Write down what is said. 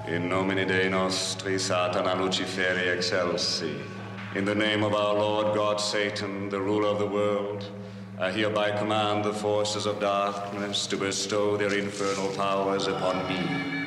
In nomine Dei nostri, Satana Luciferi excelsi. In the name of our Lord God, Satan, the ruler of the world, I hereby command the forces of darkness to bestow their infernal powers upon me.